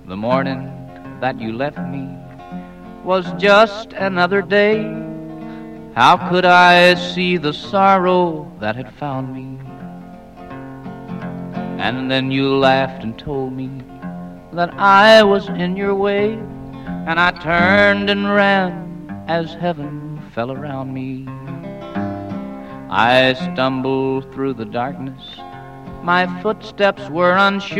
The morning that you left me was just another day. How could I see the sorrow that had found me? And then you laughed and told me that I was in your way, and I turned and ran as heaven fell around me. I stumbled through the darkness, my footsteps were unsure.